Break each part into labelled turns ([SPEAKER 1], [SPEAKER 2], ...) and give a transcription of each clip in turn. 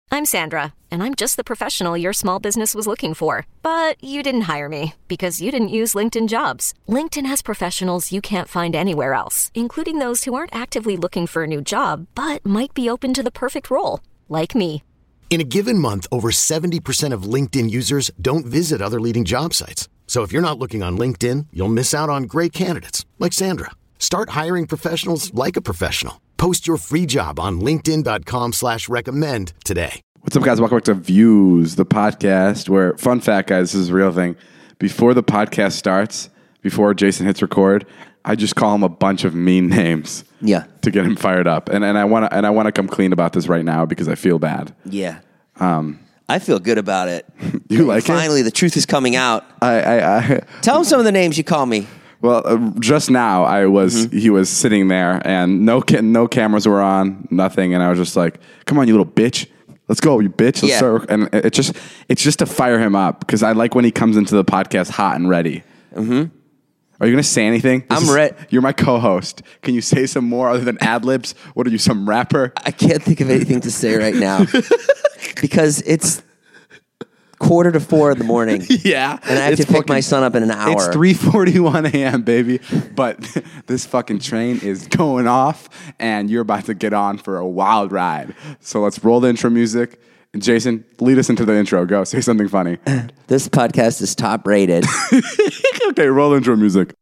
[SPEAKER 1] I'm Sandra, and I'm just the professional your small business was looking for. But you didn't hire me because you didn't use LinkedIn Jobs. LinkedIn has professionals you can't find anywhere else, including those who aren't actively looking for a new job, but might be open to the perfect role, like me.
[SPEAKER 2] In a given month, over 70% of LinkedIn users don't visit other leading job sites. So if you're not looking on LinkedIn, you'll miss out on great candidates like Sandra. Start hiring professionals like a professional. Post your free job on linkedin.com/recommend today.
[SPEAKER 3] What's up, guys? Welcome back to Views, the podcast where, fun fact, guys, this is a real thing. Before the podcast starts, before Jason hits record, I just call him a bunch of mean names.
[SPEAKER 4] Yeah.
[SPEAKER 3] To get him fired up. And I want to come clean about this right now because I feel bad.
[SPEAKER 4] Yeah. I feel good about it.
[SPEAKER 3] You like
[SPEAKER 4] Finally, the truth is coming out.
[SPEAKER 3] I
[SPEAKER 4] Tell him some of the names you call me.
[SPEAKER 3] Well, just now he was sitting there and no cameras were on, nothing. And I was just like, come on, you little bitch. Let's go, you bitch. Let's start. And it's just to fire him up because I like when he comes into the podcast hot and ready. Mm-hmm. Are you going to say anything?
[SPEAKER 4] I'm ready.
[SPEAKER 3] You're my co-host. Can you say some more other than ad-libs? What are you, some rapper?
[SPEAKER 4] I can't think of anything to say right now because it's 3:45 in the morning.
[SPEAKER 3] Yeah.
[SPEAKER 4] And I have to pick my son up in an hour.
[SPEAKER 3] It's 3:41 a.m., baby. But this fucking train is going off, and you're about to get on for a wild ride. So let's roll the intro music. And Jason, lead us into the intro. Go. Say something funny.
[SPEAKER 4] This podcast is top rated.
[SPEAKER 3] Okay, roll intro music.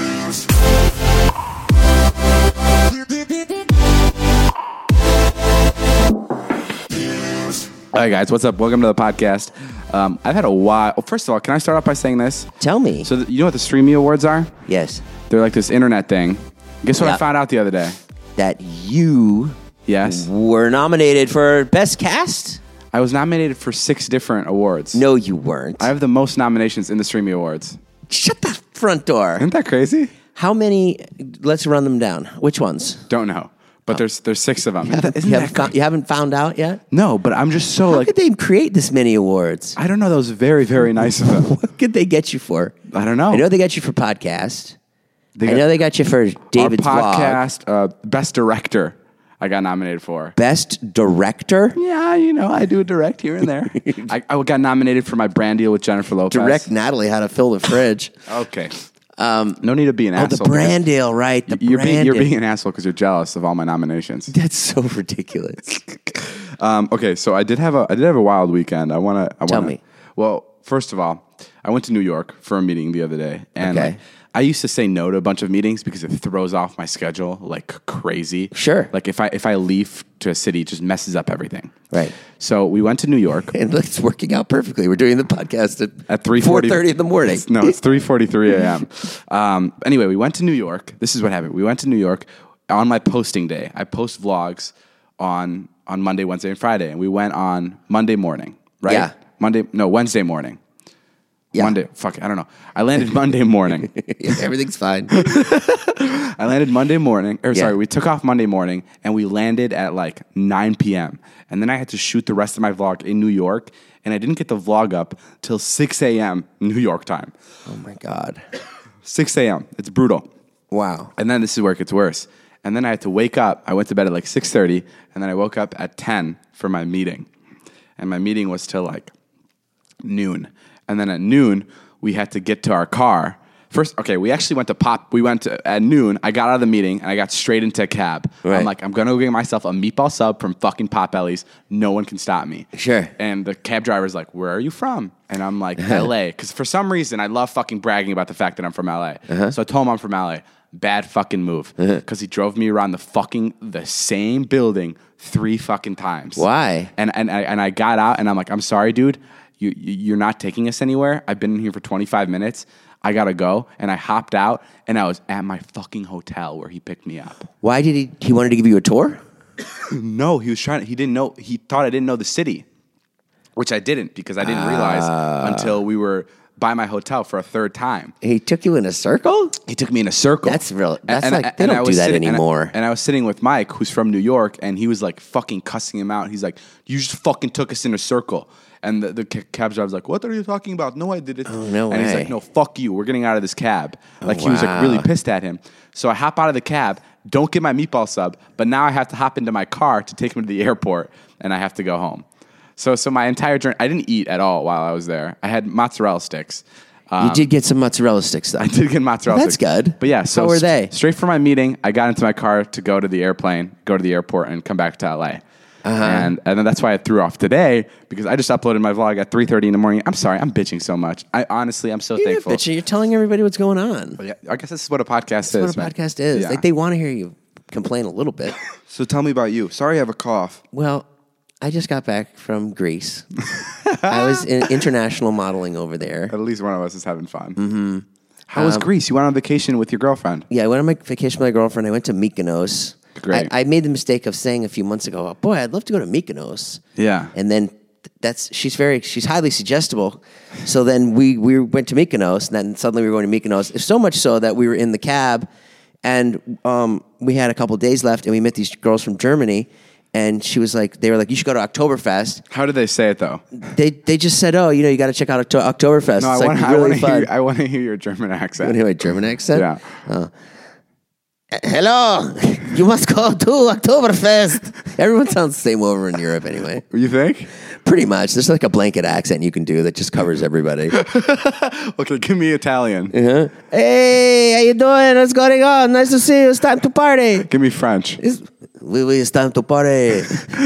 [SPEAKER 3] All right, guys, what's up? Welcome to the podcast. I've had a while. Well, first of all, can I start off by saying this?
[SPEAKER 4] Tell me.
[SPEAKER 3] So, you know what the Streamy Awards are?
[SPEAKER 4] Yes.
[SPEAKER 3] They're like this internet thing. Guess what I found out the other day?
[SPEAKER 4] That you were nominated for Best Cast?
[SPEAKER 3] I was nominated for 6 different awards.
[SPEAKER 4] No, you weren't.
[SPEAKER 3] I have the most nominations in the Streamy Awards.
[SPEAKER 4] Shut the front door.
[SPEAKER 3] Isn't that crazy?
[SPEAKER 4] How many? Let's run them down. Which ones?
[SPEAKER 3] Don't know. But there's 6 of them.
[SPEAKER 4] You haven't found out yet?
[SPEAKER 3] No, but I'm just so
[SPEAKER 4] How could they create this many awards?
[SPEAKER 3] I don't know. That was very, very nice of them.
[SPEAKER 4] What could they get you for?
[SPEAKER 3] I don't know.
[SPEAKER 4] I know they got you for podcast. I know they got you for David's
[SPEAKER 3] our
[SPEAKER 4] vlog.
[SPEAKER 3] podcast, Best Director, I got nominated for.
[SPEAKER 4] Best Director?
[SPEAKER 3] Yeah, I do a direct here and there. I got nominated for my brand deal with Jennifer Lopez.
[SPEAKER 4] Direct Natalie how to fill the fridge.
[SPEAKER 3] Okay. No need to be an asshole.
[SPEAKER 4] The brand deal, right?
[SPEAKER 3] You're being an asshole because you're jealous of all my nominations.
[SPEAKER 4] That's so ridiculous.
[SPEAKER 3] Okay, so I did have a wild weekend.
[SPEAKER 4] Tell me.
[SPEAKER 3] Well, first of all, I went to New York for a meeting the other day, and I used to say no to a bunch of meetings because it throws off my schedule like crazy.
[SPEAKER 4] Sure.
[SPEAKER 3] Like if I leave to a city, it just messes up everything.
[SPEAKER 4] Right.
[SPEAKER 3] So we went to New York.
[SPEAKER 4] And it's working out perfectly. We're doing the podcast at
[SPEAKER 3] 4:30
[SPEAKER 4] in the morning.
[SPEAKER 3] It's 3:43 a.m. Anyway, we went to New York. This is what happened. We went to New York on my posting day. I post vlogs on Monday, Wednesday, and Friday. And we went on Monday morning, right?
[SPEAKER 4] Yeah.
[SPEAKER 3] Wednesday morning.
[SPEAKER 4] Yeah.
[SPEAKER 3] Monday, I don't know. I landed Monday morning.
[SPEAKER 4] Everything's fine.
[SPEAKER 3] I landed Monday morning. We took off Monday morning, and we landed at like 9 p.m. And then I had to shoot the rest of my vlog in New York, and I didn't get the vlog up till 6 a.m. New York time.
[SPEAKER 4] Oh, my God.
[SPEAKER 3] 6 a.m. It's brutal.
[SPEAKER 4] Wow.
[SPEAKER 3] And then this is where it gets worse. And then I had to wake up. I went to bed at like 6:30, and then I woke up at 10 for my meeting. And my meeting was till like noon. And then at noon, we had to get to our car. First, we actually went to Pop. We went at noon. I got out of the meeting, and I got straight into a cab. Right. I'm like, I'm going to go get myself a meatball sub from fucking Potbelly's. No one can stop me.
[SPEAKER 4] Sure.
[SPEAKER 3] And the cab driver's like, where are you from? And I'm like, L.A. Because for some reason, I love fucking bragging about the fact that I'm from L.A. So I told him I'm from L.A. Bad fucking move. Because he drove me around the same building 3 fucking times.
[SPEAKER 4] Why?
[SPEAKER 3] And I got out, and I'm like, I'm sorry, dude. You're not taking us anywhere. I've been in here for 25 minutes. I got to go. And I hopped out, and I was at my fucking hotel where he picked me up.
[SPEAKER 4] Why did he wanted to give you a tour?
[SPEAKER 3] No, he didn't know. He thought I didn't know the city, which I didn't because I didn't realize until we were by my hotel for a 3rd time.
[SPEAKER 4] He took you in a circle?
[SPEAKER 3] He took me in a circle.
[SPEAKER 4] That's real. That's they don't do that anymore.
[SPEAKER 3] And I was sitting with Mike, who's from New York, and he was like fucking cussing him out. He's like, you just fucking took us in a circle. And the cab driver's like, what are you talking about? No, I didn't.
[SPEAKER 4] Oh, no way.
[SPEAKER 3] And he's like, no, fuck you. We're getting out of this cab. He was like really pissed at him. So I hop out of the cab, don't get my meatball sub, but now I have to hop into my car to take him to the airport, and I have to go home. So my entire journey, I didn't eat at all while I was there. I had mozzarella sticks.
[SPEAKER 4] You did get some mozzarella sticks, though.
[SPEAKER 3] I did get mozzarella
[SPEAKER 4] That's
[SPEAKER 3] sticks.
[SPEAKER 4] good.
[SPEAKER 3] But yeah, so
[SPEAKER 4] how were they?
[SPEAKER 3] Straight from my meeting, I got into my car to go to the airplane, go to the airport, and come back to LA. And then that's why I threw off today, because I just uploaded my vlog at 3:30 in the morning. I'm sorry, I'm bitching so much. I'm so
[SPEAKER 4] You're
[SPEAKER 3] thankful.
[SPEAKER 4] not bitching. You're telling everybody what's going on.
[SPEAKER 3] But yeah, I guess this is what a podcast
[SPEAKER 4] That's
[SPEAKER 3] is.
[SPEAKER 4] what a podcast is.
[SPEAKER 3] Yeah.
[SPEAKER 4] Like, they want to hear you complain a little bit.
[SPEAKER 5] So tell me about you. Sorry I have a cough.
[SPEAKER 4] Well, I just got back from Greece. I was in international modeling over there.
[SPEAKER 3] At least one of us is having fun. Mm-hmm. How was Greece? You went on vacation with your girlfriend.
[SPEAKER 4] Yeah, I went on my vacation with my girlfriend. I went to Mykonos.
[SPEAKER 3] Great.
[SPEAKER 4] I made the mistake of saying a few months ago, "Boy, I'd love to go to Mykonos."
[SPEAKER 3] Yeah.
[SPEAKER 4] And then she's highly suggestible. So then we went to Mykonos, and then suddenly we were going to Mykonos. So much so that we were in the cab, and we had a couple days left, and we met these girls from Germany. And they were like, you should go to Oktoberfest.
[SPEAKER 3] How did they say it though?
[SPEAKER 4] They just said, oh, you got to check out Oktoberfest.
[SPEAKER 3] No, I want to hear your German accent.
[SPEAKER 4] You want to hear my German accent?
[SPEAKER 3] Yeah.
[SPEAKER 4] Hello, you must go to Oktoberfest. Everyone sounds the same over in Europe anyway.
[SPEAKER 3] You think?
[SPEAKER 4] Pretty much. There's like a blanket accent you can do that just covers everybody.
[SPEAKER 3] Okay, give me Italian.
[SPEAKER 4] Hey, how you doing? What's going on? Nice to see you. It's time to party.
[SPEAKER 3] Give me French.
[SPEAKER 4] It's time to party.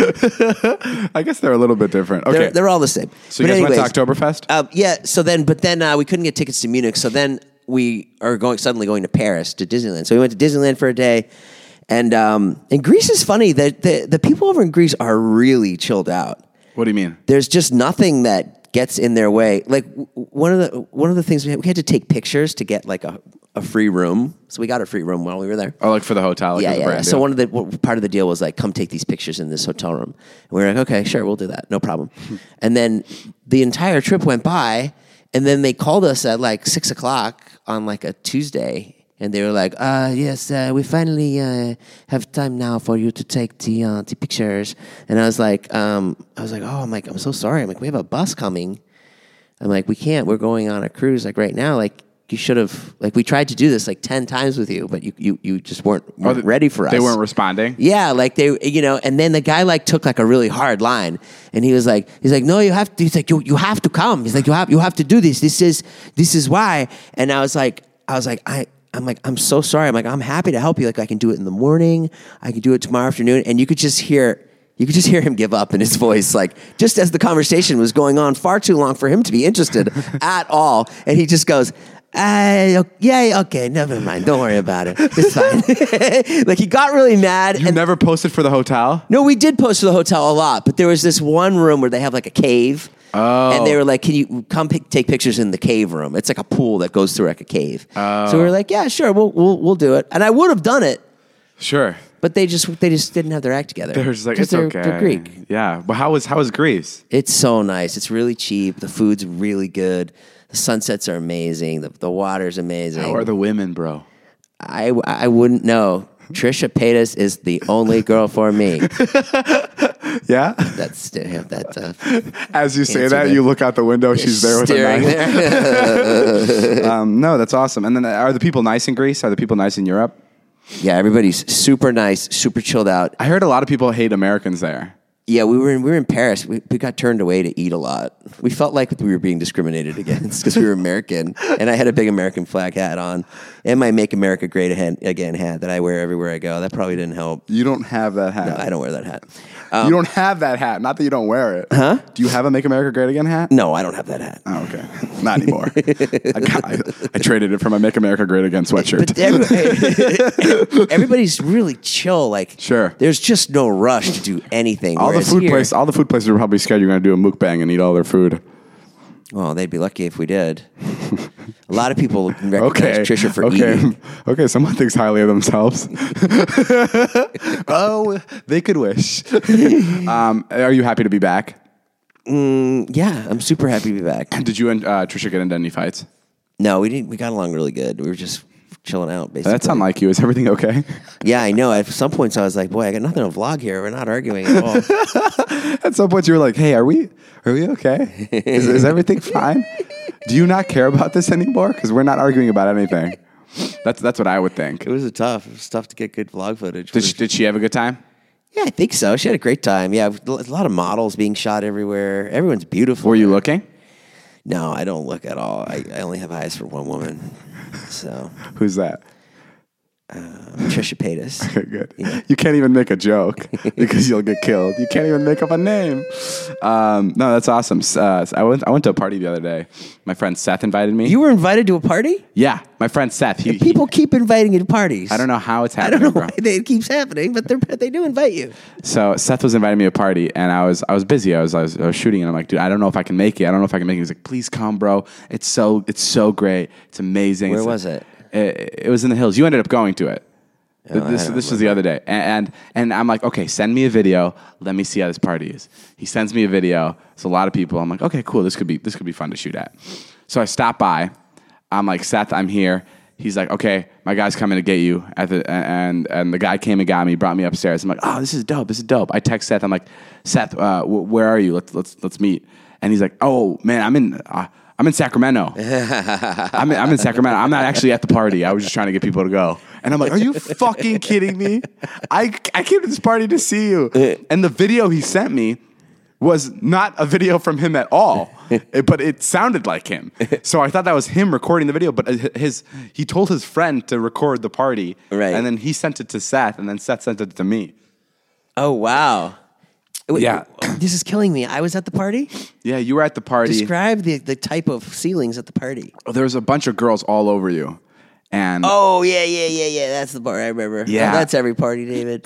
[SPEAKER 3] I guess they're a little bit different. Okay.
[SPEAKER 4] They're all the same.
[SPEAKER 3] So you guys went to Oktoberfest?
[SPEAKER 4] Yeah. But then we couldn't get tickets to Munich. So then we are suddenly going to Paris, to Disneyland. So we went to Disneyland for a day. And Greece is funny. The people over in Greece are really chilled out.
[SPEAKER 3] What do you mean?
[SPEAKER 4] There's just nothing that gets in their way. Like one of the things we had to take pictures to get like a free room. So we got a free room while we were there.
[SPEAKER 3] Oh, like for the hotel? Like
[SPEAKER 4] Yeah. So part of the deal was like, come take these pictures in this hotel room. And we were like, okay, sure, we'll do that. No problem. And then the entire trip went by, and then they called us at like 6:00 on like a Tuesday. And they were like, yes, we finally have time now for you to take the pictures. And I was like, I'm so sorry. I'm like, we have a bus coming. I'm like, we can't. We're going on a cruise like right now. Like, you should have, like, we tried to do this like 10 times with you, but you just weren't ready for us.
[SPEAKER 3] They weren't responding?
[SPEAKER 4] Yeah, like they, and then the guy like took like a really hard line, and he's like, no, you have to. He's like, you have to come. He's like, you have to do this. This is why. And I'm like, I'm so sorry. I'm like, I'm happy to help you. Like, I can do it in the morning. I can do it tomorrow afternoon. And you could just hear him give up in his voice, like just as the conversation was going on far too long for him to be interested at all. And he just goes, yeah, okay, never mind. Don't worry about it. It's fine. Like, he got really mad.
[SPEAKER 3] You never posted for the hotel?
[SPEAKER 4] No, we did post for the hotel a lot, but there was this one room where they have like a cave.
[SPEAKER 3] Oh.
[SPEAKER 4] And they were like, can you come take pictures in the cave room? It's like a pool that goes through like a cave. So we were like, yeah, sure, we'll do it. And I would have done it.
[SPEAKER 3] Sure.
[SPEAKER 4] But they just didn't have their act together.
[SPEAKER 3] They're just like, it's okay.
[SPEAKER 4] They're Greek.
[SPEAKER 3] Yeah. But how was Greece?
[SPEAKER 4] It's so nice. It's really cheap. The food's really good. The sunsets are amazing. The water's amazing.
[SPEAKER 3] How are the women, bro?
[SPEAKER 4] I wouldn't know. Trisha Paytas is the only girl for me.
[SPEAKER 3] Yeah? As you say that, you look out the window. She's there with a knife. No, that's awesome. And then are the people nice in Greece? Are the people nice in Europe?
[SPEAKER 4] Yeah, everybody's super nice, super chilled out.
[SPEAKER 3] I heard a lot of people hate Americans there.
[SPEAKER 4] Yeah, we were in Paris. We got turned away to eat a lot. We felt like we were being discriminated against because we were American, and I had a big American flag hat on, and my "Make America Great Again" hat that I wear everywhere I go. That probably didn't help.
[SPEAKER 3] You don't have that hat.
[SPEAKER 4] No, I don't wear that hat.
[SPEAKER 3] You don't have that hat. Not that you don't wear it.
[SPEAKER 4] Huh?
[SPEAKER 3] Do you have a "Make America Great Again" hat?
[SPEAKER 4] No, I don't have that hat.
[SPEAKER 3] Oh, okay. Not anymore. I traded it for my "Make America Great Again" sweatshirt.
[SPEAKER 4] But everybody's really chill. Like,
[SPEAKER 3] sure,
[SPEAKER 4] there's just no rush to do anything.
[SPEAKER 3] All the food places are probably scared you're going to do a mukbang and eat all their food.
[SPEAKER 4] Well, they'd be lucky if we did. A lot of people recognize Trisha for eating.
[SPEAKER 3] Okay, someone thinks highly of themselves. Oh, they could wish. Are you happy to be back?
[SPEAKER 4] Yeah, I'm super happy to be back.
[SPEAKER 3] Did you and Trisha get into any fights?
[SPEAKER 4] No, we didn't. We got along really good. We were just chilling out, basically.
[SPEAKER 3] That's unlike you. Is everything okay?
[SPEAKER 4] Yeah, I know. At some points, I was like, boy, I got nothing to vlog here. We're not arguing at all.
[SPEAKER 3] At some points, you were like, hey, are we okay? Is everything fine? Do you not care about this anymore? Because we're not arguing about anything. That's what I would think.
[SPEAKER 4] It was tough to get good vlog footage.
[SPEAKER 3] Did she have a good time?
[SPEAKER 4] Yeah, I think so. She had a great time. Yeah, a lot of models being shot everywhere. Everyone's beautiful.
[SPEAKER 3] Were you looking?
[SPEAKER 4] No, I don't look at all. I only have eyes for one woman. So
[SPEAKER 3] Who's that?
[SPEAKER 4] Trisha Paytas.
[SPEAKER 3] Good.
[SPEAKER 4] Yeah.
[SPEAKER 3] You can't even make a joke because you'll get killed. You can't even make up a name. No, that's awesome. I went to a party the other day. My friend Seth invited me.
[SPEAKER 4] You were invited to a party?
[SPEAKER 3] Yeah, my friend Seth.
[SPEAKER 4] People keep inviting you to parties.
[SPEAKER 3] I don't know how it's
[SPEAKER 4] I
[SPEAKER 3] happening.
[SPEAKER 4] don't know
[SPEAKER 3] bro.
[SPEAKER 4] why it keeps happening, but they do invite you.
[SPEAKER 3] So Seth was inviting me to a party, and I was busy. I was shooting, and I'm like, dude, I don't know if I can make it. I don't know if I can make it. He's like, please come, bro. It's so great. It's amazing.
[SPEAKER 4] Where was it?
[SPEAKER 3] It was in the hills. You ended up going to it. This was the other day, and I'm like, okay, send me a video. Let me see how this party is. He sends me a video. It's a lot of people. I'm like, okay, cool. This could be fun to shoot at. So I stop by. I'm like, Seth, I'm here. He's like, okay, my guy's coming to get you. And the guy came and got me, brought me upstairs. I'm like, oh, this is dope. This is dope. I text Seth. I'm like, Seth, where are you? Let's meet. And he's like, oh man, I'm in Sacramento. I'm in Sacramento. I'm not actually at the party. I was just trying to get people to go. And I'm like, are you fucking kidding me? I came to this party to see you. And the video he sent me was not a video from him at all, but it sounded like him. So I thought that was him recording the video, but he told his friend to record the party.
[SPEAKER 4] Right.
[SPEAKER 3] And then he sent it to Seth, and then Seth sent it to me.
[SPEAKER 4] Oh, wow. Wait,
[SPEAKER 3] Yeah.
[SPEAKER 4] This is killing me. I was at the party?
[SPEAKER 3] Yeah, you were at the party.
[SPEAKER 4] Describe the type of ceilings at the party.
[SPEAKER 3] There was a bunch of girls all over you. And
[SPEAKER 4] Oh, yeah. That's the part I remember.
[SPEAKER 3] Yeah.
[SPEAKER 4] Oh, that's every party, David.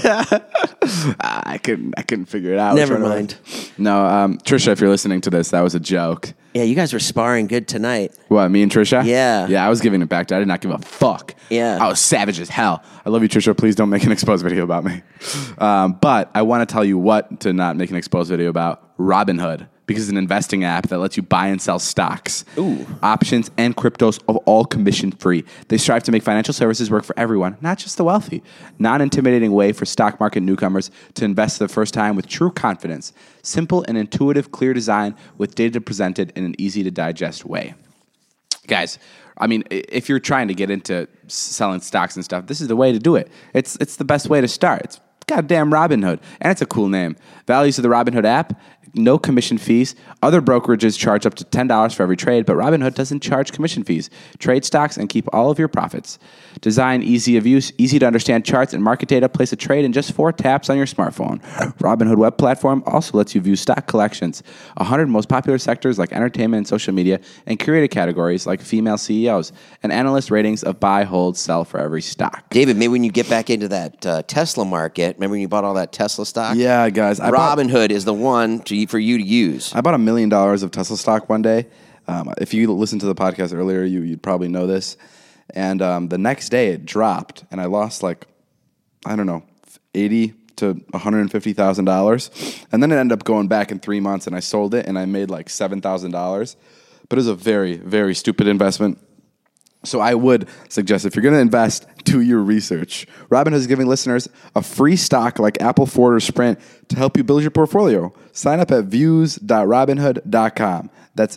[SPEAKER 3] I couldn't figure it out.
[SPEAKER 4] Never
[SPEAKER 3] Trying to-
[SPEAKER 4] mind.
[SPEAKER 3] No, Trisha, if you're listening to this, that was a joke.
[SPEAKER 4] Yeah, you guys were sparring good tonight.
[SPEAKER 3] What, me and Trisha?
[SPEAKER 4] Yeah.
[SPEAKER 3] Yeah, I was giving it back to her. I did not give a fuck.
[SPEAKER 4] Yeah.
[SPEAKER 3] I was savage as hell. I love you, Trisha. Please don't make an exposed video about me. But I want to tell you what to not make an exposed video about. Robinhood. Because it's an investing app that lets you buy and sell stocks, options, and cryptos of all commission-free. They strive to make financial services work for everyone, not just the wealthy. Non-intimidating way for stock market newcomers to invest for the first time with true confidence. Simple and intuitive, clear design with data presented in an easy-to-digest way. Guys, I mean, if you're trying to get into selling stocks and stuff, this is the way to do it. It's the best way to start. It's goddamn Robinhood. And it's a cool name. Values of the Robinhood app, no commission fees. Other brokerages charge up to $10 for every trade, but Robinhood doesn't charge commission fees. Trade stocks and keep all of your profits. Design easy of use, easy to understand charts and market data. Place a trade in just 4 taps on your smartphone. Robinhood web platform also lets you view stock collections, 100 most popular sectors like entertainment and social media, and curated categories like female CEOs, and analyst ratings of buy, hold, sell for every stock.
[SPEAKER 4] David, maybe when you get back into that Tesla market, remember when you bought all that Tesla stock?
[SPEAKER 5] Yeah, guys.
[SPEAKER 4] Robinhood is the one for you to use.
[SPEAKER 5] I bought $1 million of Tesla stock one day. If you listened to the podcast earlier, you'd probably know this. And the next day it dropped, and I lost $80,000 to $150,000. And then it ended up going back in 3 months, and I sold it, and I made like $7,000. But it was a very, very stupid investment. So I would suggest if you're going to invest, do your research. Robinhood is giving listeners a free stock like Apple, Ford, or Sprint to help you build your portfolio. Sign up at views.robinhood.com. That's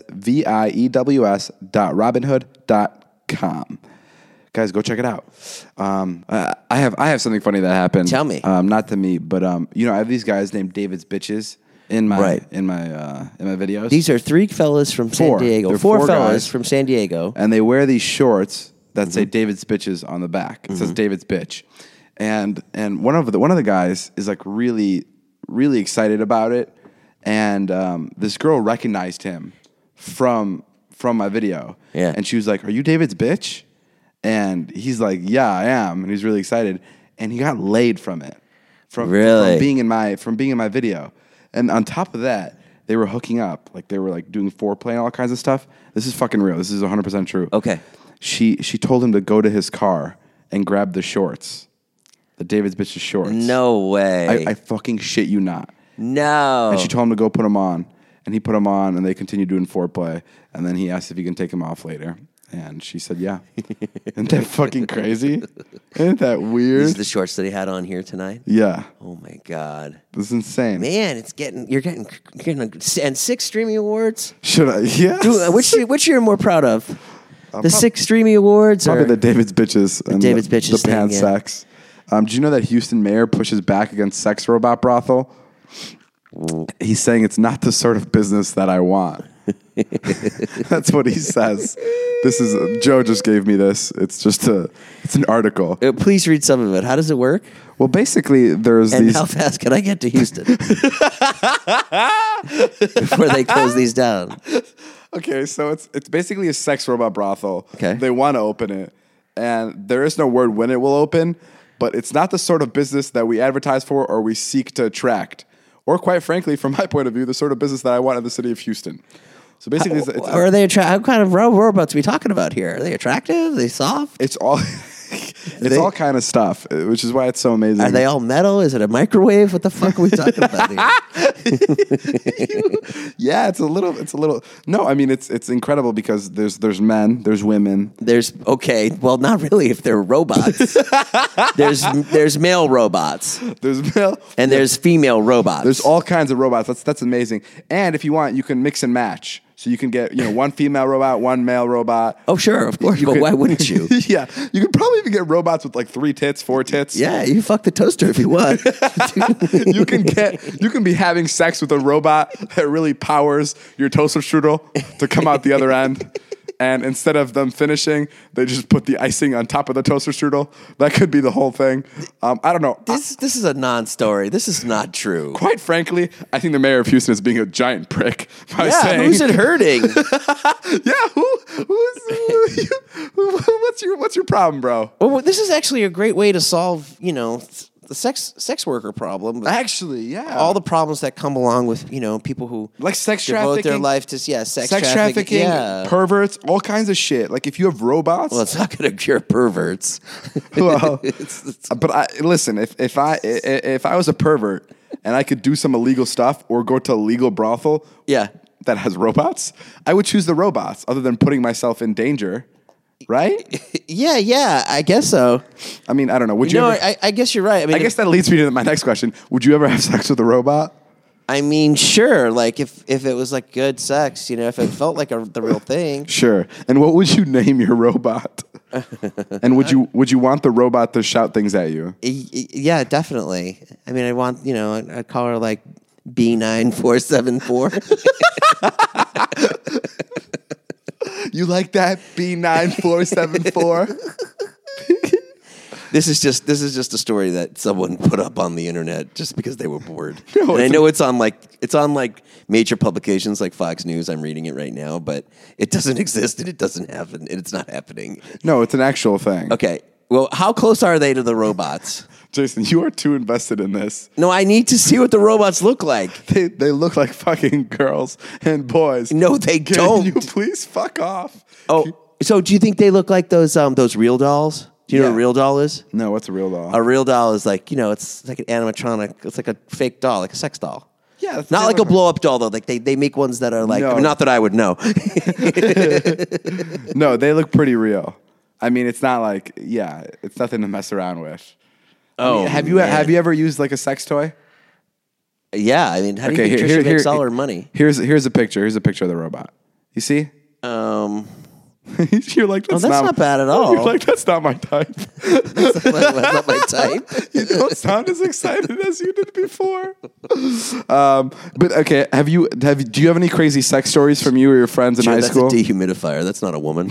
[SPEAKER 5] VIEWS.robinhood.com. Guys, go check it out. I have something funny that happened.
[SPEAKER 4] Tell me.
[SPEAKER 5] Not to me, but I have these guys named David's Bitches in my videos.
[SPEAKER 4] These are 3 fellas from San
[SPEAKER 5] 4.
[SPEAKER 4] Diego.
[SPEAKER 5] They're
[SPEAKER 4] 4
[SPEAKER 5] 4
[SPEAKER 4] fellas
[SPEAKER 5] guys.
[SPEAKER 4] from San Diego.
[SPEAKER 5] And they wear these shorts that say David's Bitches on the back. It says David's Bitch. And one of the guys is like really, really excited about it. And this girl recognized him from my video.
[SPEAKER 4] Yeah.
[SPEAKER 5] And she was like, "Are you David's bitch?" And he's like, "Yeah, I am." And he's really excited. And he got laid from it. From being in my video. And on top of that, they were hooking up. Like they were like doing foreplay and all kinds of stuff. This is fucking real. This is 100% true.
[SPEAKER 4] Okay.
[SPEAKER 5] She told him to go to his car and grab the shorts. The David's Bitches shorts.
[SPEAKER 4] No way.
[SPEAKER 5] I fucking shit you not.
[SPEAKER 4] No.
[SPEAKER 5] And she told him to go put them on. And he put them on, and they continued doing foreplay. And then he asked if he can take them off later. And she said, yeah. Isn't that fucking crazy? Isn't that weird?
[SPEAKER 4] These are the shorts that he had on here tonight?
[SPEAKER 5] Yeah.
[SPEAKER 4] Oh, my God.
[SPEAKER 5] This is insane.
[SPEAKER 4] Man, you're getting and 6 streaming awards?
[SPEAKER 5] Should I? Yeah.
[SPEAKER 4] Which you're more proud of? The 6 streaming awards
[SPEAKER 5] Probably
[SPEAKER 4] or
[SPEAKER 5] the David's Bitches. And
[SPEAKER 4] David's Bitches
[SPEAKER 5] The pan
[SPEAKER 4] thing, yeah.
[SPEAKER 5] sacks. Do you know that Houston mayor pushes back against sex robot brothel? He's saying it's not the sort of business that I want. That's what he says. This is Joe just gave me this. It's an article.
[SPEAKER 4] Please read some of it. How does it work?
[SPEAKER 5] Well, basically, there's
[SPEAKER 4] And
[SPEAKER 5] these.
[SPEAKER 4] how fast can I get to Houston before they close these down?
[SPEAKER 5] Okay, so it's basically a sex robot brothel.
[SPEAKER 4] Okay.
[SPEAKER 5] They want to open it, and there is no word when it will open, but it's not the sort of business that we advertise for or we seek to attract. Or quite frankly, from my point of view, the sort of business that I want in the city of Houston. So basically,
[SPEAKER 4] Are they how kind of robots are we talking about here? Are they attractive? Are they soft?
[SPEAKER 5] it's all all kind of stuff, which is why it's so amazing.
[SPEAKER 4] Are they all metal? Is it a microwave? What the fuck are we talking about here?
[SPEAKER 5] Yeah, it's a little. No, I mean it's incredible because there's men, there's women.
[SPEAKER 4] Well, not really if they're robots. there's male robots
[SPEAKER 5] There's male
[SPEAKER 4] and there's female robots.
[SPEAKER 5] There's all kinds of robots. That's amazing. And if you want, you can mix and match. So you can get one female robot, one male robot.
[SPEAKER 4] Oh, sure, of course. But why wouldn't you?
[SPEAKER 5] Yeah, you could probably even get robots with like 3 tits, 4 tits.
[SPEAKER 4] Yeah, you fuck the toaster if you want.
[SPEAKER 5] You can be having sex with a robot that really powers your toaster strudel to come out the other end. And instead of them finishing, they just put the icing on top of the toaster strudel. That could be the whole thing. I don't know.
[SPEAKER 4] This is a non-story. This is not true.
[SPEAKER 5] Quite frankly, I think the mayor of Houston is being a giant prick by
[SPEAKER 4] Yeah,
[SPEAKER 5] saying,
[SPEAKER 4] who's it hurting?
[SPEAKER 5] Yeah, what's your problem, bro?
[SPEAKER 4] Well, this is actually a great way to solve, the sex worker problem.
[SPEAKER 5] Actually, yeah.
[SPEAKER 4] All the problems that come along with, people who
[SPEAKER 5] like sex
[SPEAKER 4] devote
[SPEAKER 5] trafficking,
[SPEAKER 4] their life to sex
[SPEAKER 5] trafficking,
[SPEAKER 4] yeah.
[SPEAKER 5] perverts, all kinds of shit. Like if you have robots,
[SPEAKER 4] Well, it's not going to cure perverts.
[SPEAKER 5] well, listen, if I was a pervert and I could do some illegal stuff or go to a legal brothel,
[SPEAKER 4] Yeah.
[SPEAKER 5] that has robots, I would choose the robots other than putting myself in danger. Right?
[SPEAKER 4] Yeah, I guess so.
[SPEAKER 5] I mean, I don't know. Would you?
[SPEAKER 4] No,
[SPEAKER 5] Ever,
[SPEAKER 4] I guess you're right. I mean,
[SPEAKER 5] I guess that leads me to my next question. Would you ever have sex with a robot?
[SPEAKER 4] I mean, sure. Like if it was like good sex, if it felt like the real thing.
[SPEAKER 5] Sure. And what would you name your robot? And would you want the robot to shout things at you?
[SPEAKER 4] Yeah, definitely. I mean, I want I'd call her like B9474.
[SPEAKER 5] You like that? B9474?
[SPEAKER 4] This is just a story that someone put up on the internet just because they were bored.
[SPEAKER 5] No,
[SPEAKER 4] and I know it's on major publications like Fox News. I'm reading it right now, but it doesn't exist and it doesn't happen and it's not happening.
[SPEAKER 5] No, it's an actual thing.
[SPEAKER 4] Okay. Well, how close are they to the robots?
[SPEAKER 5] Jason, you are too invested in this.
[SPEAKER 4] No, I need to see what the robots look like.
[SPEAKER 5] They look like fucking girls and boys.
[SPEAKER 4] No, they don't.
[SPEAKER 5] Can you please fuck off?
[SPEAKER 4] Oh, so do you think they look like those real dolls? Do you know what a real doll is?
[SPEAKER 5] No, what's a real doll?
[SPEAKER 4] A real doll is like, it's like an animatronic. It's like a fake doll, like a sex doll.
[SPEAKER 5] Yeah. That's
[SPEAKER 4] Not like a blow-up doll, though. Like they make ones that are like,
[SPEAKER 5] No.
[SPEAKER 4] not that I would know.
[SPEAKER 5] No, they look pretty real. I mean, it's not like, it's nothing to mess around with.
[SPEAKER 4] Oh,
[SPEAKER 5] have you ever used like a sex toy?
[SPEAKER 4] Yeah, I mean, how do you think Trisha makes all her money?
[SPEAKER 5] Here's a picture. Here's a picture of the robot. You see? You're like,
[SPEAKER 4] that's not bad at all.
[SPEAKER 5] You're like, that's not my type.
[SPEAKER 4] That's not my type.
[SPEAKER 5] You don't sound as excited as you did before. But okay, do you have any crazy sex stories from you or your friends in high school?
[SPEAKER 4] That's a dehumidifier. That's not a woman.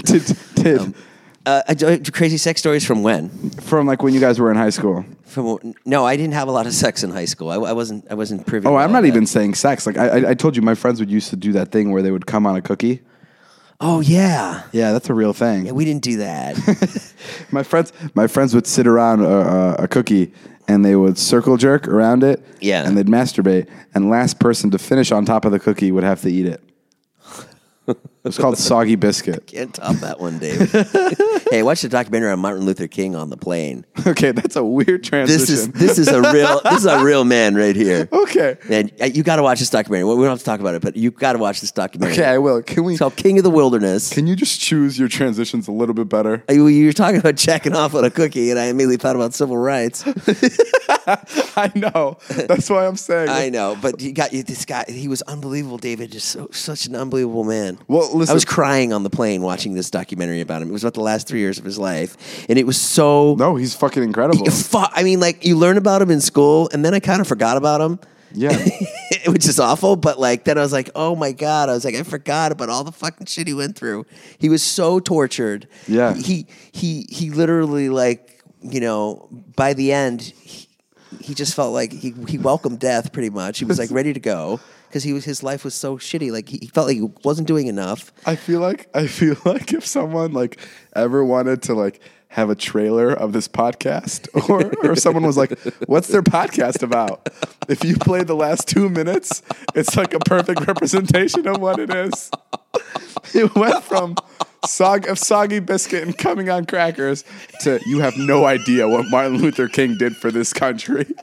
[SPEAKER 5] Did
[SPEAKER 4] Crazy sex stories from when?
[SPEAKER 5] from like when you guys were in high school?
[SPEAKER 4] No, I didn't have a lot of sex in high school. I wasn't privy.
[SPEAKER 5] Oh,
[SPEAKER 4] to
[SPEAKER 5] I'm
[SPEAKER 4] all
[SPEAKER 5] not
[SPEAKER 4] that.
[SPEAKER 5] even saying sex. Like I told you, my friends would used to do that thing where they would come on a cookie.
[SPEAKER 4] Oh yeah.
[SPEAKER 5] Yeah, that's a real thing.
[SPEAKER 4] Yeah, we didn't do that.
[SPEAKER 5] My friends would sit around a cookie and they would circle jerk around it.
[SPEAKER 4] Yeah.
[SPEAKER 5] And they'd masturbate. And last person to finish on top of the cookie would have to eat it. It's called Soggy Biscuit.
[SPEAKER 4] Can't top that one, Dave. Hey, watch the documentary on Martin Luther King on the plane.
[SPEAKER 5] Okay, that's a weird transition.
[SPEAKER 4] This is a real man right here.
[SPEAKER 5] Okay.
[SPEAKER 4] Man, you got to watch this documentary. We don't have to talk about it, but you got to watch this documentary.
[SPEAKER 5] Okay, I will.
[SPEAKER 4] It's called King of the Wilderness.
[SPEAKER 5] Can you just choose your transitions a little bit better?
[SPEAKER 4] You're talking about jacking off on a cookie, and I immediately thought about civil rights.
[SPEAKER 5] I know. That's why I'm saying.
[SPEAKER 4] I know, but you got this guy. He was unbelievable, David. Just such an unbelievable man.
[SPEAKER 5] Well, listen.
[SPEAKER 4] I was crying on the plane watching this documentary about him. It was about the last 3 years of his life, and it was so.
[SPEAKER 5] No, he's fucking incredible.
[SPEAKER 4] I mean, like you learn about him in school, and then I kind of forgot about him.
[SPEAKER 5] Yeah.
[SPEAKER 4] Which is awful, but like then I was like, oh my God. I was like, I forgot about all the fucking shit he went through. He was so tortured.
[SPEAKER 5] Yeah.
[SPEAKER 4] He literally like, you know, by the end, he just felt like he welcomed death pretty much. He was like ready to go because his life was so shitty. Like he felt like he wasn't doing enough.
[SPEAKER 5] I feel like if someone like ever wanted to like have a trailer of this podcast or someone was like, what's their podcast about? If you played the last 2 minutes, it's like a perfect representation of what it is. It went from soggy biscuit and coming on crackers to you have no idea what Martin Luther King did for this country.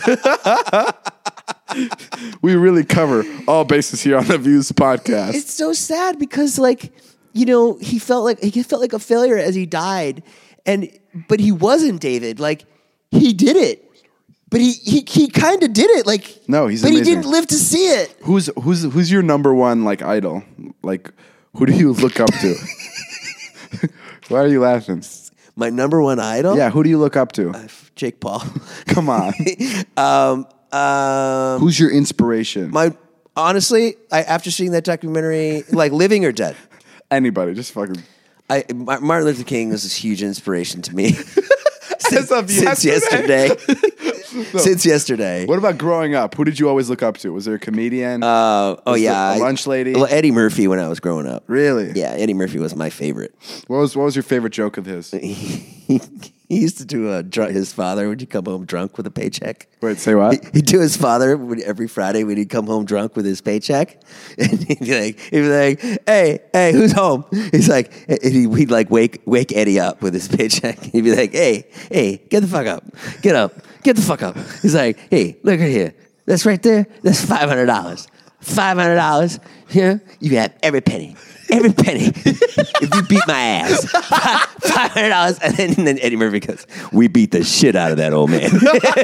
[SPEAKER 5] We really cover all bases here on the Views podcast.
[SPEAKER 4] It's so sad because like, you know, he felt like a failure as he died. But he wasn't, David. Like he did it, but he kind of did it. Like
[SPEAKER 5] no, he's
[SPEAKER 4] but
[SPEAKER 5] amazing.
[SPEAKER 4] He didn't live to see it.
[SPEAKER 5] Who's your number one like idol? Like who do you look up to? Why are you laughing?
[SPEAKER 4] My number one idol?
[SPEAKER 5] Yeah, who do you look up to?
[SPEAKER 4] Jake Paul.
[SPEAKER 5] Come on. Who's your inspiration?
[SPEAKER 4] Honestly, after seeing that documentary, like living or dead.
[SPEAKER 5] Anybody, just fucking.
[SPEAKER 4] Martin Luther King was this huge inspiration to me
[SPEAKER 5] since
[SPEAKER 4] yesterday. Since yesterday.
[SPEAKER 5] What about growing up? Who did you always look up to? Was there a comedian?
[SPEAKER 4] A
[SPEAKER 5] lunch lady?
[SPEAKER 4] Well, Eddie Murphy when I was growing up.
[SPEAKER 5] Really?
[SPEAKER 4] Yeah, Eddie Murphy was my favorite.
[SPEAKER 5] What was your favorite joke of his?
[SPEAKER 4] He used to do his father would you come home drunk with a paycheck.
[SPEAKER 5] Wait, say what?
[SPEAKER 4] He'd do his father every Friday when he'd come home drunk with his paycheck, and he'd be like, hey, who's home? He's like, he'd like wake Eddie up with his paycheck. He'd be like, hey, get the fuck up, get the fuck up. He's like, hey, look right here, that's right there, that's $500. Here, you have every penny. If you beat my ass, $500. And then Eddie Murphy goes, we beat the shit out of that old man.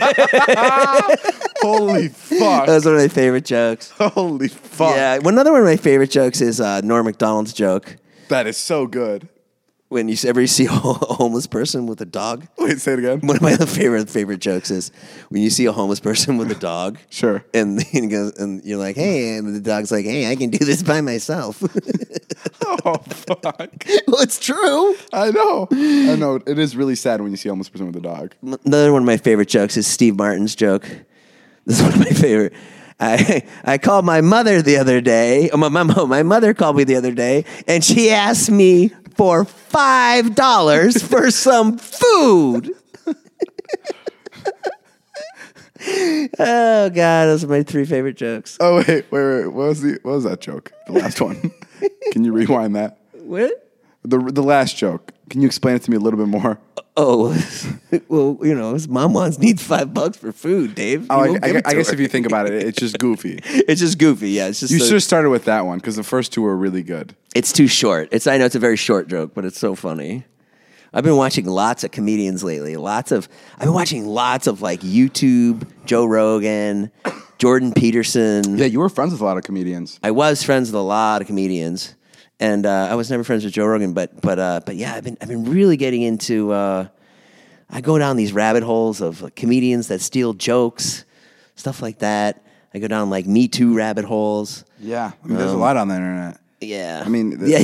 [SPEAKER 5] Holy fuck.
[SPEAKER 4] That was one of my favorite jokes.
[SPEAKER 5] Holy fuck.
[SPEAKER 4] Yeah, another one of my favorite jokes is Norm Macdonald's joke.
[SPEAKER 5] That is so good.
[SPEAKER 4] When you ever see a homeless person with a dog.
[SPEAKER 5] Wait, say it again.
[SPEAKER 4] One of my favorite jokes is when you see a homeless person with a dog.
[SPEAKER 5] Sure.
[SPEAKER 4] And he goes, and you're like, hey, and the dog's like, hey, I can do this by myself.
[SPEAKER 5] Oh, fuck.
[SPEAKER 4] Well, it's true.
[SPEAKER 5] I know. It is really sad when you see a homeless person with a dog.
[SPEAKER 4] Another one of my favorite jokes is Steve Martin's joke. This is one of my favorite. I called my mother the other day. My mother called me the other day, and she asked me for $5 for some food. Oh God, those are my 3 favorite jokes.
[SPEAKER 5] Oh wait. What was that joke? The last one. Can you rewind that?
[SPEAKER 4] What?
[SPEAKER 5] The last joke. Can you explain it to me a little bit more?
[SPEAKER 4] Oh, well, you know, his mom needs $5 for food, Dave.
[SPEAKER 5] Oh, I guess if you think about it, it's just goofy.
[SPEAKER 4] It's just goofy, yeah. It's just
[SPEAKER 5] you should have started with that one because the first 2 were really good.
[SPEAKER 4] It's too short. I know it's a very short joke, but it's so funny. I've been watching lots of comedians lately. I've been watching lots of like YouTube, Joe Rogan, Jordan Peterson.
[SPEAKER 5] Yeah, you were friends with a lot of comedians.
[SPEAKER 4] I was friends with a lot of comedians, and I was never friends with Joe Rogan. But yeah, I've been really getting into. I go down these rabbit holes of comedians that steal jokes, stuff like that. I go down like Me Too rabbit holes.
[SPEAKER 5] Yeah, I mean, there's a lot on the internet.
[SPEAKER 4] Yeah,
[SPEAKER 5] I mean,
[SPEAKER 4] yeah.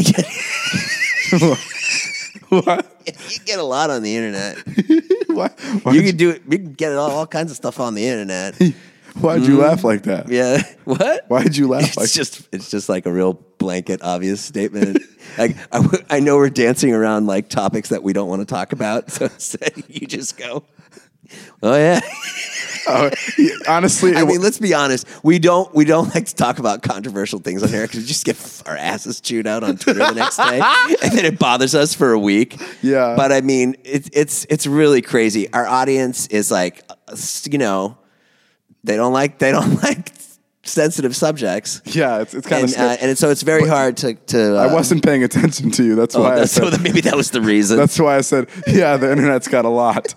[SPEAKER 5] What?
[SPEAKER 4] You get a lot on the internet.
[SPEAKER 5] Why
[SPEAKER 4] You can do it. You can get all kinds of stuff on the internet.
[SPEAKER 5] Why'd you laugh like that?
[SPEAKER 4] Yeah. What?
[SPEAKER 5] Why'd you laugh like
[SPEAKER 4] that? It's just like a real blanket, obvious statement. Like I know we're dancing around like topics that we don't want to talk about, so you just go, oh yeah.
[SPEAKER 5] Honestly,
[SPEAKER 4] I mean, let's be honest. We don't like to talk about controversial things on here because we just get our asses chewed out on Twitter the next day, and then it bothers us for a week.
[SPEAKER 5] Yeah.
[SPEAKER 4] But I mean, it's really crazy. Our audience is like, you know, they don't like sensitive subjects.
[SPEAKER 5] Yeah, it's kind of scary.
[SPEAKER 4] And so it's very hard to
[SPEAKER 5] I wasn't paying attention to you. That's why I said.
[SPEAKER 4] So maybe that was the reason.
[SPEAKER 5] That's why I said, yeah, the internet's got a lot.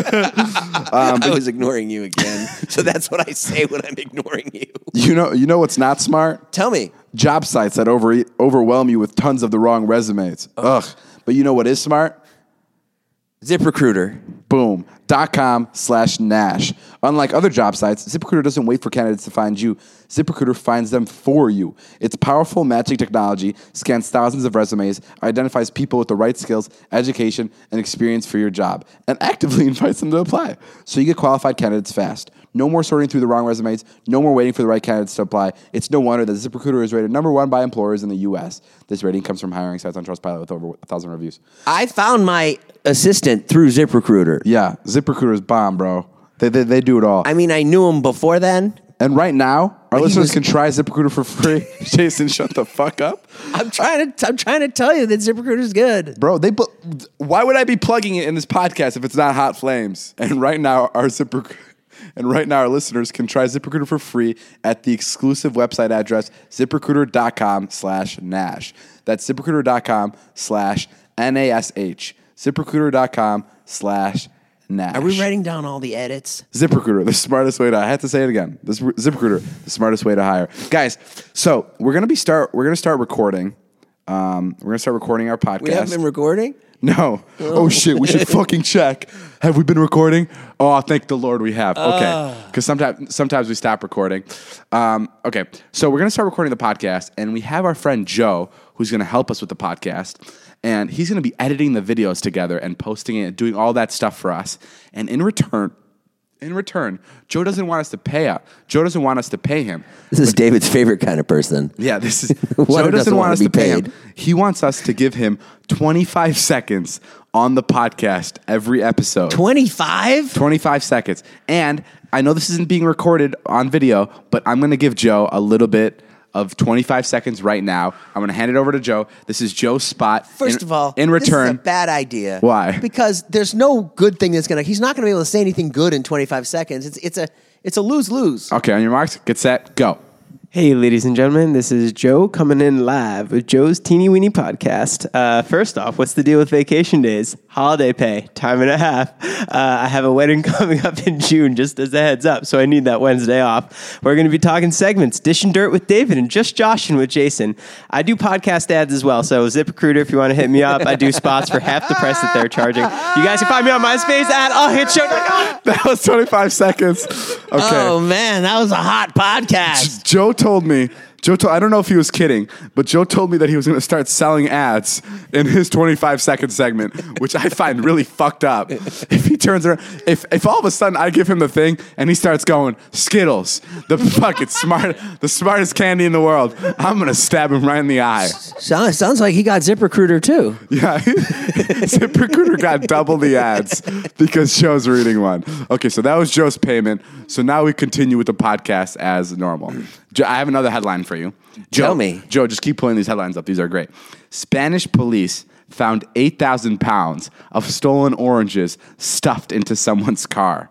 [SPEAKER 4] I was ignoring you again. So that's what I say when I'm ignoring you.
[SPEAKER 5] You know what's not smart?
[SPEAKER 4] Tell me.
[SPEAKER 5] Job sites that overwhelm you with tons of the wrong resumes. Ugh. But you know what is smart?
[SPEAKER 4] ZipRecruiter.
[SPEAKER 5] Boom. .com/Nash. Unlike other job sites, ZipRecruiter doesn't wait for candidates to find you. ZipRecruiter finds them for you. Its powerful matching technology scans thousands of resumes, identifies people with the right skills, education, and experience for your job, and actively invites them to apply. So you get qualified candidates fast. No more sorting through the wrong resumes. No more waiting for the right candidates to apply. It's no wonder that ZipRecruiter is rated #1 by employers in the U.S. This rating comes from hiring sites on Trustpilot with over 1,000 reviews.
[SPEAKER 4] I found my assistant through ZipRecruiter.
[SPEAKER 5] Yeah, ZipRecruiter is bomb, bro. They do it all.
[SPEAKER 4] I mean, I knew him before then.
[SPEAKER 5] And right now, our listeners can try ZipRecruiter for free. Jason, shut the fuck up.
[SPEAKER 4] I'm trying to tell you that ZipRecruiter is good,
[SPEAKER 5] bro. Why would I be plugging it in this podcast if it's not Hot Flames? And right now, our listeners can try ZipRecruiter for free at the exclusive website address ZipRecruiter.com/Nash. That's ZipRecruiter.com/NASH. ZipRecruiter.com/Nash.
[SPEAKER 4] Are we writing down all the edits?
[SPEAKER 5] ZipRecruiter, the smartest way to. I had to say it again. ZipRecruiter, the smartest way to hire, guys. So we're gonna start recording. We're gonna start recording our podcast.
[SPEAKER 4] We haven't been recording.
[SPEAKER 5] No. Oh shit. We should fucking check. Have we been recording? Oh, thank the Lord we have. Okay. Because sometimes we stop recording. Okay. So we're gonna start recording the podcast, and we have our friend Joe who's gonna help us with the podcast. And he's going to be editing the videos together and posting it and doing all that stuff for us. And in return, Joe doesn't want us to pay out. Joe doesn't want us to pay him.
[SPEAKER 4] This is David's favorite kind of person.
[SPEAKER 5] Yeah, this is Joe doesn't want us to pay him. He wants us to give him 25 seconds on the podcast every episode.
[SPEAKER 4] 25?
[SPEAKER 5] 25 seconds. And I know this isn't being recorded on video, but I'm going to give Joe a little bit of 25 seconds right now. I'm going to hand it over to Joe. This is Joe's spot.
[SPEAKER 4] First of all,
[SPEAKER 5] in return,
[SPEAKER 4] this is a bad idea.
[SPEAKER 5] Why?
[SPEAKER 4] Because there's no good thing he's not going to be able to say anything good in 25 seconds. It's a lose-lose.
[SPEAKER 5] Okay, on your marks, get set, go.
[SPEAKER 6] Hey, ladies and gentlemen, this is Joe coming in live with Joe's Teeny Weeny Podcast. First off, what's the deal with vacation days? Holiday pay, time and a half. I have a wedding coming up in June, just as a heads up, so I need that Wednesday off. We're going to be talking segments, Dish and Dirt with David and Just Joshin' with Jason. I do podcast ads as well, so ZipRecruiter, if you want to hit me up, I do spots for half the price that they're charging. You guys can find me on MySpace at allhitshow.com.
[SPEAKER 5] That was 25 seconds. Okay.
[SPEAKER 4] Oh, man, that was a hot podcast.
[SPEAKER 5] Joe told me, I don't know if he was kidding, but Joe told me that he was going to start selling ads in his 25-second segment, which I find really fucked up. If he turns around, if all of a sudden I give him the thing and he starts going, Skittles, the smartest candy in the world, I'm going to stab him right in the eye.
[SPEAKER 4] Sounds like he got ZipRecruiter too.
[SPEAKER 5] Yeah, ZipRecruiter got double the ads because Joe's reading one. Okay, so that was Joe's payment. So now we continue with the podcast as normal. I have another headline for you. Joe,
[SPEAKER 4] Tell me.
[SPEAKER 5] Joe, just keep pulling these headlines up. These are great. Spanish police found 8,000 pounds of stolen oranges stuffed into someone's car.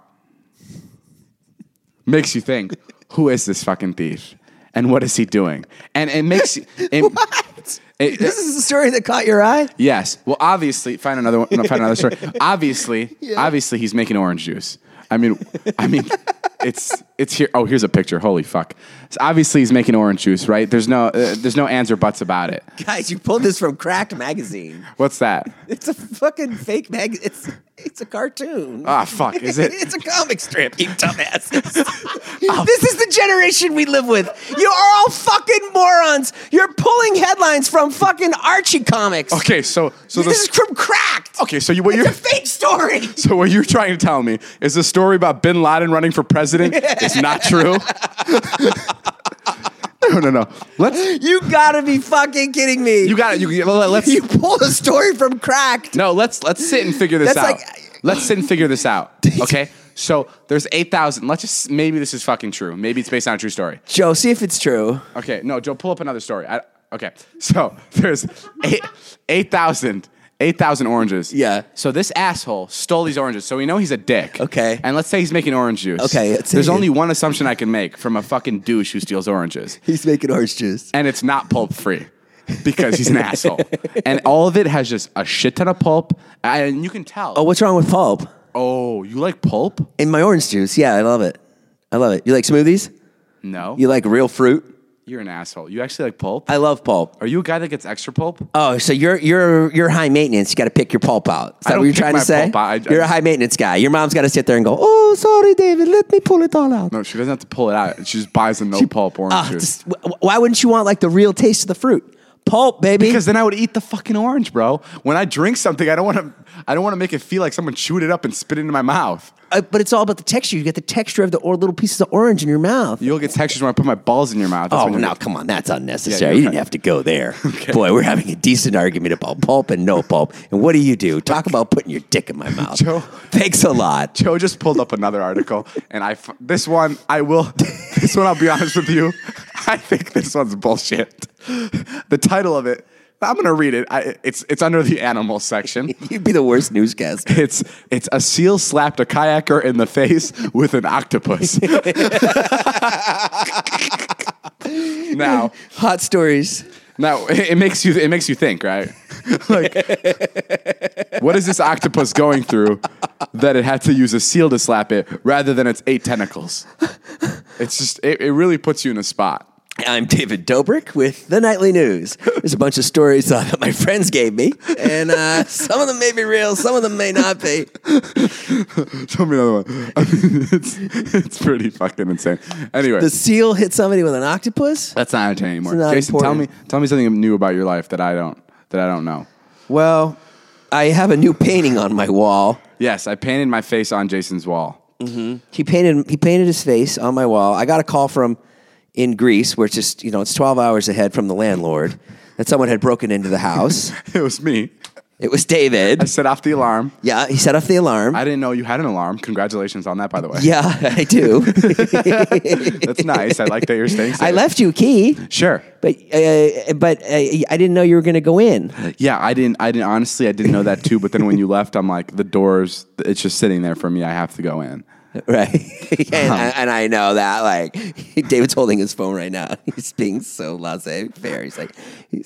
[SPEAKER 5] Makes you think, who is this fucking thief? And what is he doing? And it makes you...
[SPEAKER 4] What? This is the story that caught your eye?
[SPEAKER 5] Yes. Well, obviously, find another story. Obviously, he's making orange juice. I mean, it's here. Oh, here's a picture. Holy fuck! So obviously, he's making orange juice, right? There's no ands or buts about it.
[SPEAKER 4] Guys, you pulled this from Cracked Magazine.
[SPEAKER 5] What's that?
[SPEAKER 4] It's a fucking fake magazine. It's a cartoon.
[SPEAKER 5] Ah, fuck! Is it?
[SPEAKER 4] It's a comic strip. You dumbasses. This is the generation we live with. You are all fucking morons. You're pulling headlines from fucking Archie comics.
[SPEAKER 5] Okay, so
[SPEAKER 4] this is from Cracked.
[SPEAKER 5] Okay, so
[SPEAKER 4] it's a fake story.
[SPEAKER 5] So what you're trying to tell me is the story about Bin Laden running for president is not true? No.
[SPEAKER 4] You gotta be fucking kidding me.
[SPEAKER 5] You got it.
[SPEAKER 4] You pulled a story from Cracked.
[SPEAKER 5] No, let's sit and figure this out. Let's sit and figure this out. Okay? So there's 8,000. Maybe this is fucking true. Maybe it's based on a true story.
[SPEAKER 4] Joe, see if it's true.
[SPEAKER 5] Okay, no, Joe, pull up another story. Okay, so there's 8,000
[SPEAKER 3] 8,000 oranges.
[SPEAKER 4] Yeah.
[SPEAKER 3] So this asshole stole these oranges. So we know he's a dick.
[SPEAKER 4] Okay.
[SPEAKER 3] And let's say he's making orange juice.
[SPEAKER 4] Okay,
[SPEAKER 3] There's only one assumption I can make from a fucking douche who steals oranges.
[SPEAKER 4] He's making orange juice.
[SPEAKER 3] And it's not pulp free. Because he's an asshole. And all of it has just a shit ton of pulp. And you can tell.
[SPEAKER 4] Oh, what's wrong with pulp?
[SPEAKER 3] Oh, you like pulp?
[SPEAKER 4] In my orange juice, yeah, I love it. I love it. You like smoothies?
[SPEAKER 3] No.
[SPEAKER 4] You like real fruit?
[SPEAKER 3] You're an asshole. You actually like pulp?
[SPEAKER 4] I love pulp.
[SPEAKER 3] Are you a guy that gets extra pulp?
[SPEAKER 4] Oh, so you're high maintenance. You got to pick your pulp out. Is that what you're trying to say? You're a high maintenance guy. Your mom's got to sit there and go, "Oh, sorry, David, let me pull it all out."
[SPEAKER 3] No, she doesn't have to pull it out. She just buys a no pulp orange juice.
[SPEAKER 4] Why wouldn't you want like the real taste of the fruit? Pulp, baby.
[SPEAKER 3] Because then I would eat the fucking orange, bro. When I drink something, I don't want to make it feel like someone chewed it up and spit it into my mouth.
[SPEAKER 4] But it's all about the texture. You get the texture of the little pieces of orange in your mouth.
[SPEAKER 3] You'll get textures when I put my balls in your mouth.
[SPEAKER 4] That's now come on, that's unnecessary.
[SPEAKER 3] Yeah,
[SPEAKER 4] you didn't have to go there. Okay. Boy, we're having a decent argument about pulp and no pulp. And what do? Talk about putting your dick in my mouth.
[SPEAKER 3] Joe,
[SPEAKER 4] thanks a lot.
[SPEAKER 3] Joe just pulled up another article, and this one I'll be honest with you. I think this one's bullshit. The title of it, I'm going to read it. It's under the animal section.
[SPEAKER 4] You'd be the worst newscaster.
[SPEAKER 3] It's a seal slapped a kayaker in the face with an octopus. Now,
[SPEAKER 4] hot stories.
[SPEAKER 3] Now it makes you think, right? Like, what is this octopus going through that it had to use a seal to slap it rather than its 8 tentacles? It's just it really puts you in a spot.
[SPEAKER 4] I'm David Dobrik with the Nightly News. There's a bunch of stories that my friends gave me, and some of them may be real, some of them may not be.
[SPEAKER 3] Tell me another one. I mean, it's pretty fucking insane. Anyway,
[SPEAKER 4] the seal hit somebody with an octopus?
[SPEAKER 3] That's not entertaining anymore.
[SPEAKER 4] Not
[SPEAKER 3] Jason,
[SPEAKER 4] important.
[SPEAKER 3] tell me something new about your life that I don't know.
[SPEAKER 4] Well, I have a new painting on my wall.
[SPEAKER 3] Yes, I painted my face on Jason's wall.
[SPEAKER 4] Mm-hmm. He painted his face on my wall. I got a call from in Greece, where it's just, it's 12 hours ahead from the landlord, that someone had broken into the house.
[SPEAKER 3] It was me.
[SPEAKER 4] It was David.
[SPEAKER 3] I set off the alarm.
[SPEAKER 4] Yeah, he set off the alarm.
[SPEAKER 3] I didn't know you had an alarm. Congratulations on that, by the way.
[SPEAKER 4] Yeah, I do.
[SPEAKER 3] That's nice. I like that you're staying safe.
[SPEAKER 4] I left you a key.
[SPEAKER 3] Sure.
[SPEAKER 4] But I didn't know you were going to go in.
[SPEAKER 3] Yeah, I didn't honestly, I didn't know that too, but then when you left, I'm like, the doors, it's just sitting there for me. I have to go in.
[SPEAKER 4] Right. And I know that, like, David's holding his phone right now. He's being so laissez-faire. He's like,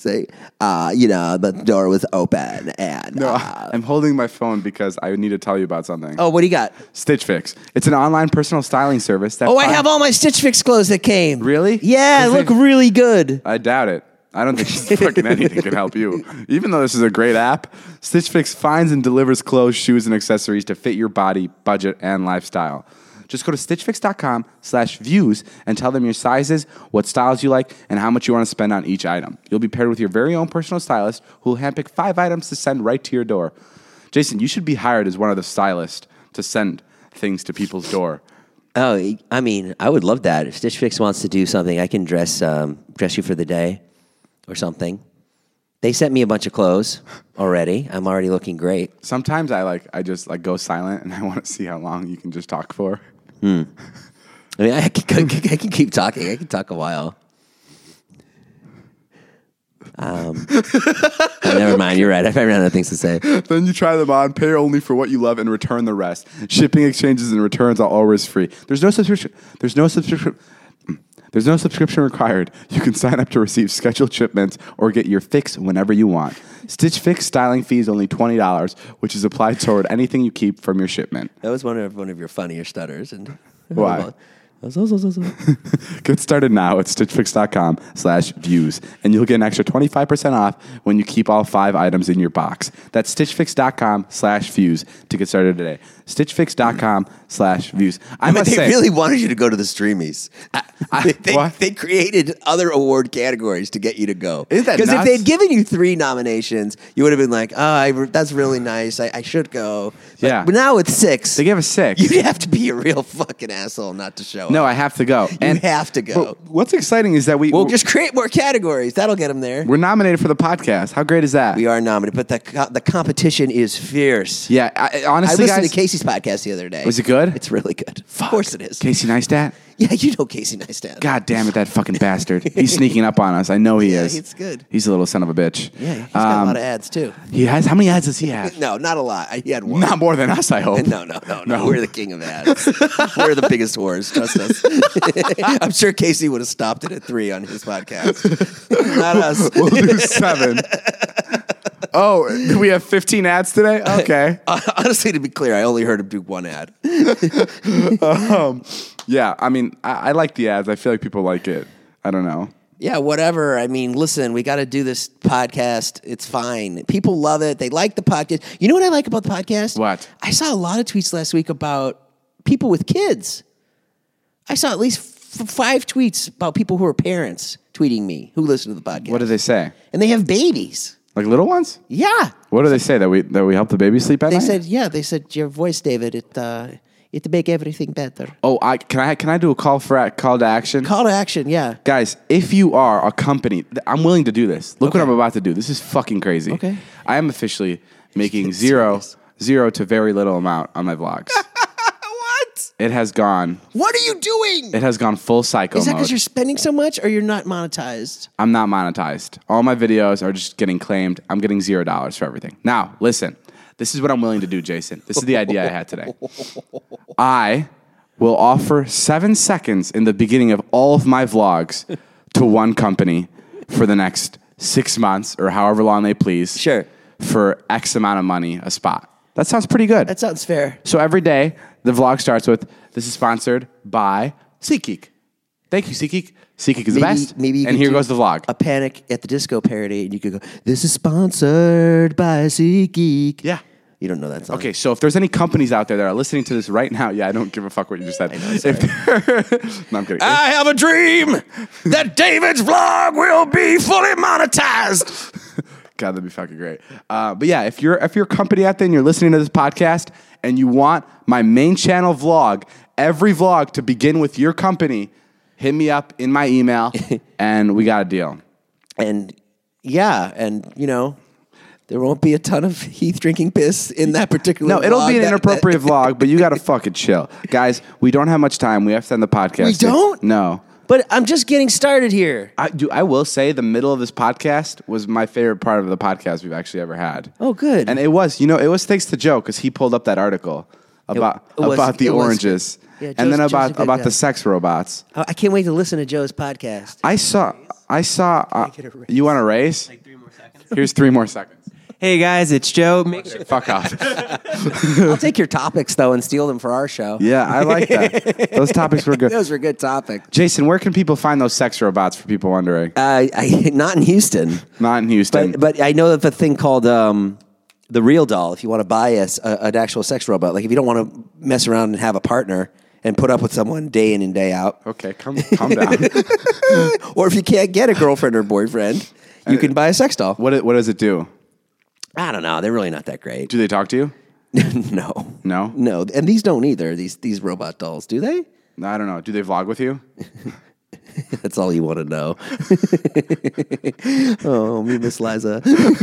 [SPEAKER 4] the door was open and.
[SPEAKER 3] No, I'm holding my phone because I need to tell you about something.
[SPEAKER 4] Oh, what do you got?
[SPEAKER 3] Stitch Fix. It's an online personal styling service that.
[SPEAKER 4] Oh, I have all my Stitch Fix clothes that came.
[SPEAKER 3] Really?
[SPEAKER 4] Yeah, look really good.
[SPEAKER 3] I doubt it. I don't think fucking anything can help you. Even though this is a great app, Stitch Fix finds and delivers clothes, shoes, and accessories to fit your body, budget, and lifestyle. Just go to stitchfix.com/views and tell them your sizes, what styles you like, and how much you want to spend on each item. You'll be paired with your very own personal stylist who will handpick 5 items to send right to your door. Jason, you should be hired as one of the stylists to send things to people's door.
[SPEAKER 4] Oh, I mean, I would love that. If Stitch Fix wants to do something, I can dress you for the day. Or something. They sent me a bunch of clothes already. I'm already looking great.
[SPEAKER 3] Sometimes I just go silent and I want to see how long you can just talk for.
[SPEAKER 4] I mean, I can keep talking. I can talk a while. Never mind. You're right. I've ran out of things to say.
[SPEAKER 3] Then you try them on, pay only for what you love, and return the rest. Shipping, exchanges, and returns are always free. There's no subscription required. You can sign up to receive scheduled shipments or get your fix whenever you want. Stitch Fix styling fee is only $20, which is applied toward anything you keep from your shipment.
[SPEAKER 4] That was one of your funnier stutters. And
[SPEAKER 3] why? Get started now at stitchfix.com/views, and you'll get an extra 25% off when you keep all 5 items in your box. That's stitchfix.com/views to get started today. Stitchfix.com/views. I must say,
[SPEAKER 4] they really wanted you to go to the Streamies. They created other award categories to get you to go.
[SPEAKER 3] Isn't that nuts?
[SPEAKER 4] Because if they'd given you 3 nominations, you would have been like, that's really nice. I should go. But now with 6.
[SPEAKER 3] They gave us 6.
[SPEAKER 4] You'd have to be a real fucking asshole not to show up.
[SPEAKER 3] No, I have to go.
[SPEAKER 4] You have to go.
[SPEAKER 3] What's exciting is that
[SPEAKER 4] we'll just create more categories. That'll get them there.
[SPEAKER 3] We're nominated for the podcast. How great is that?
[SPEAKER 4] We are nominated, but the competition is fierce.
[SPEAKER 3] Yeah, honestly,
[SPEAKER 4] I listened
[SPEAKER 3] guys,
[SPEAKER 4] to Casey's podcast the other day.
[SPEAKER 3] Was it good?
[SPEAKER 4] It's really good. Of course it is.
[SPEAKER 3] Casey Neistat?
[SPEAKER 4] Yeah, you know Casey Neistat.
[SPEAKER 3] God damn it, that fucking bastard. He's sneaking up on us. I know he is.
[SPEAKER 4] it's good.
[SPEAKER 3] He's a little son of a bitch.
[SPEAKER 4] Yeah, he's got a lot of ads too.
[SPEAKER 3] He has, how many ads does he have?
[SPEAKER 4] No, not a lot. He had one.
[SPEAKER 3] Not more than us, I hope.
[SPEAKER 4] No. We're the king of ads. We're the biggest whores. Trust us. I'm sure Casey would have stopped it at 3 on his podcast. Not us.
[SPEAKER 3] We'll do 7. Oh, do we have 15 ads today? Okay.
[SPEAKER 4] Honestly, to be clear, I only heard him do 1 ad.
[SPEAKER 3] Yeah, I mean, I like the ads. I feel like people like it. I don't know.
[SPEAKER 4] Yeah, whatever. I mean, listen, we got to do this podcast. It's fine. People love it. They like the podcast. You know what I like about the podcast?
[SPEAKER 3] What?
[SPEAKER 4] I saw a lot of tweets last week about people with kids. I saw at least 5 tweets about people who are parents tweeting me who listen to the podcast.
[SPEAKER 3] What do they say?
[SPEAKER 4] And they have babies.
[SPEAKER 3] Like little ones?
[SPEAKER 4] Yeah.
[SPEAKER 3] What do they say? That we help the baby sleep at night?
[SPEAKER 4] They said your voice, David, it make everything better.
[SPEAKER 3] Oh, can I do a call to action?
[SPEAKER 4] Call to action, yeah.
[SPEAKER 3] Guys, if you are a company, I'm willing to do this. Look what I'm about to do. This is fucking crazy.
[SPEAKER 4] Okay.
[SPEAKER 3] I am officially making zero to very little amount on my vlogs.
[SPEAKER 4] What?
[SPEAKER 3] It has gone.
[SPEAKER 4] What are you doing?
[SPEAKER 3] It has gone full psycho
[SPEAKER 4] Is that
[SPEAKER 3] mode.
[SPEAKER 4] because you're spending so much or you're not monetized?
[SPEAKER 3] I'm not monetized. All my videos are just getting claimed. I'm getting $0 for everything. Now, listen. This is what I'm willing to do, Jason. This is the idea I had today. I will offer 7 seconds in the beginning of all of my vlogs to one company for the next 6 months or however long they please.
[SPEAKER 4] Sure.
[SPEAKER 3] For X amount of money a spot. That sounds pretty good.
[SPEAKER 4] That sounds fair.
[SPEAKER 3] So every day, the vlog starts with, this is sponsored by SeatGeek. Thank you, SeatGeek. SeatGeek is the best.
[SPEAKER 4] Maybe you
[SPEAKER 3] and
[SPEAKER 4] could
[SPEAKER 3] here
[SPEAKER 4] do
[SPEAKER 3] goes the vlog.
[SPEAKER 4] A Panic at the Disco parody, and you could go, this is sponsored by SeatGeek.
[SPEAKER 3] Yeah.
[SPEAKER 4] You don't know that song.
[SPEAKER 3] Okay, so if there's any companies out there that are listening to this right now, yeah, I don't give a fuck what you just said.
[SPEAKER 4] I know,
[SPEAKER 3] No, I'm kidding.
[SPEAKER 4] I have a dream that David's vlog will be fully monetized.
[SPEAKER 3] God, that'd be fucking great. But yeah, if you're a company out there and you're listening to this podcast and you want my main channel vlog, every vlog to begin with your company, hit me up in my email and we got a deal.
[SPEAKER 4] And yeah, and you know, there won't be a ton of Heath drinking piss in that particular
[SPEAKER 3] No, it'll
[SPEAKER 4] vlog.
[SPEAKER 3] be an inappropriate vlog, but you got to fucking chill. Guys, we don't have much time. We have to end the podcast.
[SPEAKER 4] We don't?
[SPEAKER 3] No.
[SPEAKER 4] But I'm just getting started here.
[SPEAKER 3] I will say the middle of this podcast was my favorite part of the podcast we've actually ever had.
[SPEAKER 4] Oh, good.
[SPEAKER 3] And it was thanks to Joe because he pulled up that article about the
[SPEAKER 4] it was
[SPEAKER 3] oranges.
[SPEAKER 4] Yeah,
[SPEAKER 3] and then
[SPEAKER 4] Joe's a good
[SPEAKER 3] about
[SPEAKER 4] guy.
[SPEAKER 3] the sex robots.
[SPEAKER 4] I can't wait to listen to Joe's podcast.
[SPEAKER 3] I saw.
[SPEAKER 4] get a raise?
[SPEAKER 3] You want a raise? Like 3 more seconds. Here's 3 more seconds.
[SPEAKER 6] Hey guys, it's Joe. Make sure
[SPEAKER 3] Fuck off.
[SPEAKER 4] I'll take your topics, though, and steal them for our show.
[SPEAKER 3] Yeah, I like that. Those topics were good.
[SPEAKER 4] Those were good topics.
[SPEAKER 3] Jason, where can people find those sex robots for people wondering?
[SPEAKER 4] Not in Houston.
[SPEAKER 3] Not in Houston.
[SPEAKER 4] But I know of a thing called the Real Doll. If you want to buy an actual sex robot, like if you don't want to mess around and have a partner and put up with someone day in and day out,
[SPEAKER 3] Okay, calm down.
[SPEAKER 4] or if you can't get a girlfriend or boyfriend, you can buy a sex doll.
[SPEAKER 3] What does it do?
[SPEAKER 4] I don't know. They're really not that great.
[SPEAKER 3] Do they talk to you?
[SPEAKER 4] No.
[SPEAKER 3] No?
[SPEAKER 4] And these don't either. These robot dolls, do they?
[SPEAKER 3] No, I don't know. Do they vlog with you?
[SPEAKER 4] That's all you want to know. Oh, me miss Liza.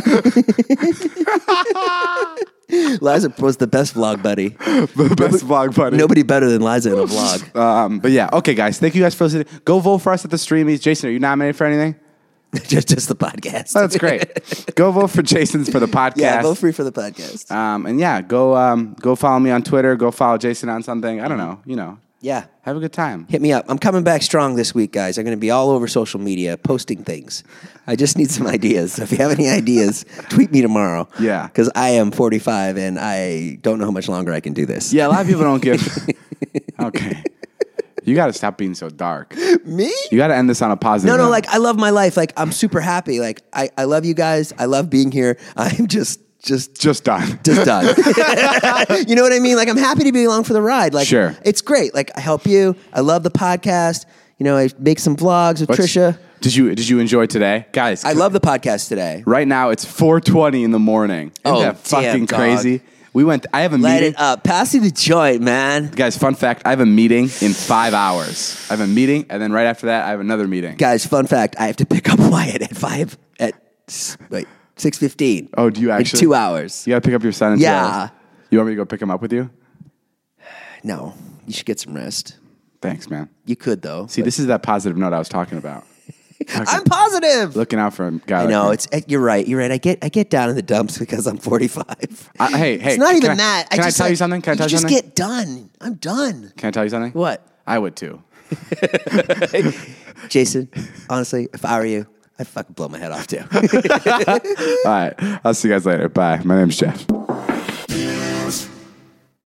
[SPEAKER 4] Liza was the best vlog buddy.
[SPEAKER 3] The best vlog buddy.
[SPEAKER 4] Nobody better than Liza in a vlog.
[SPEAKER 3] But yeah, okay, guys. Thank you guys for listening. Go vote for us at the Streamies. Jason, are you nominated for anything?
[SPEAKER 4] just the podcast.
[SPEAKER 3] That's great. Go vote for Jason's for the podcast.
[SPEAKER 4] Yeah, vote free for the podcast.
[SPEAKER 3] And yeah, go follow me on Twitter. Go follow Jason on something. I don't know. You know.
[SPEAKER 4] Yeah.
[SPEAKER 3] Have a good time.
[SPEAKER 4] Hit me up. I'm coming back strong this week, guys. I'm going to be all over social media posting things. I just need some ideas. So if you have any ideas, tweet me tomorrow.
[SPEAKER 3] Yeah.
[SPEAKER 4] Because I am 45 and I don't know how much longer I can do this.
[SPEAKER 3] Yeah, a lot of people don't give. Okay. You got to stop being so dark.
[SPEAKER 4] Me?
[SPEAKER 3] You got to end this on a positive
[SPEAKER 4] No,
[SPEAKER 3] note.
[SPEAKER 4] like I love my life. Like I'm super happy. Like I love you guys. I love being here. I'm just
[SPEAKER 3] done.
[SPEAKER 4] done. You know what I mean? Like I'm happy to be along for the ride. Like
[SPEAKER 3] Sure.
[SPEAKER 4] It's great. Like I help you. I love the podcast. You know, I make some vlogs with Trisha.
[SPEAKER 3] Did you enjoy today? Guys,
[SPEAKER 4] I love the podcast today.
[SPEAKER 3] right now it's 4:20 in the morning. Isn't
[SPEAKER 4] Oh,
[SPEAKER 3] that fucking
[SPEAKER 4] damn, dog.
[SPEAKER 3] crazy? I have a
[SPEAKER 4] Let
[SPEAKER 3] meeting.
[SPEAKER 4] it up. Pass you the joint, man.
[SPEAKER 3] Guys, fun fact, I have a meeting in 5 hours. I have a meeting, and then right after that, I have another meeting.
[SPEAKER 4] Guys, fun fact, I have to pick up Wyatt at 6:15.
[SPEAKER 3] Oh, do you actually?
[SPEAKER 4] In 2 hours.
[SPEAKER 3] You got to pick up your son in 2
[SPEAKER 4] Yeah.
[SPEAKER 3] hours. You want me to go pick him up with you?
[SPEAKER 4] No, you should get some rest.
[SPEAKER 3] Thanks, man.
[SPEAKER 4] You could though.
[SPEAKER 3] See, this is that positive note I was talking about.
[SPEAKER 4] I'm positive.
[SPEAKER 3] Looking out for a guy.
[SPEAKER 4] I know
[SPEAKER 3] like me.
[SPEAKER 4] You're right. You're right. I get down in the dumps because I'm 45.
[SPEAKER 3] Hey,
[SPEAKER 4] it's not even
[SPEAKER 3] can
[SPEAKER 4] that.
[SPEAKER 3] Can I tell you something? Can I tell you
[SPEAKER 4] just
[SPEAKER 3] something?
[SPEAKER 4] get done. I'm done.
[SPEAKER 3] Can I tell you something?
[SPEAKER 4] What?
[SPEAKER 3] I would too.
[SPEAKER 4] Jason, honestly, if I were you, I'd fucking blow my head off too.
[SPEAKER 3] All right. I'll see you guys later. Bye. My name's Jeff.